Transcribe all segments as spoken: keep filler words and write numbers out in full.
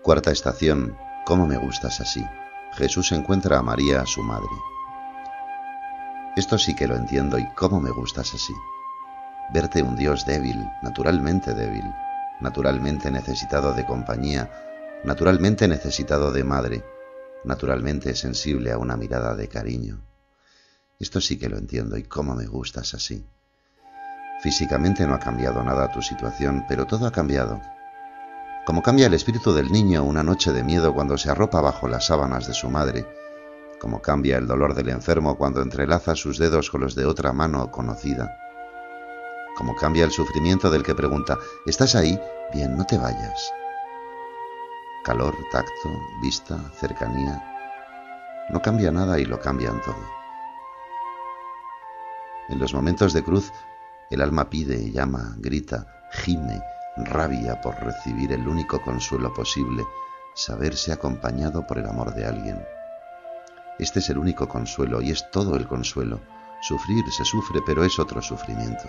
Cuarta estación. ¿Cómo me gustas así? Jesús encuentra a María, su madre. Esto sí que lo entiendo, y cómo me gustas así. Verte un Dios débil, naturalmente débil, naturalmente necesitado de compañía, naturalmente necesitado de madre, naturalmente sensible a una mirada de cariño. Esto sí que lo entiendo, y cómo me gustas así. Físicamente no ha cambiado nada tu situación, pero todo ha cambiado. Como cambia el espíritu del niño una noche de miedo cuando se arropa bajo las sábanas de su madre, como cambia el dolor del enfermo cuando entrelaza sus dedos con los de otra mano conocida, como cambia el sufrimiento del que pregunta: ¿estás ahí? Bien, no te vayas. Calor, tacto, vista, cercanía. No cambia nada y lo cambian todo. En los momentos de cruz, el alma pide, llama, grita, gime, rabia por recibir el único consuelo posible, saberse acompañado por el amor de alguien. Este es el único consuelo, y es todo el consuelo. Sufrir se sufre, pero es otro sufrimiento.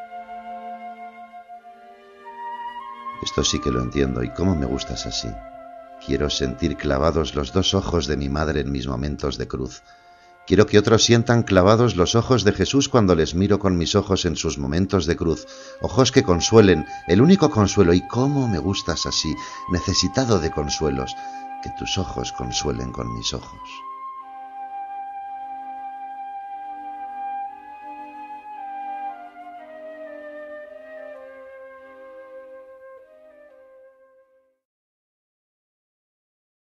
Esto sí que lo entiendo, y cómo me gustas así. Quiero sentir clavados los dos ojos de mi madre en mis momentos de cruz. Quiero que otros sientan clavados los ojos de Jesús cuando les miro con mis ojos en sus momentos de cruz. Ojos que consuelen, el único consuelo, y cómo me gustas así, necesitado de consuelos. Que tus ojos consuelen con mis ojos.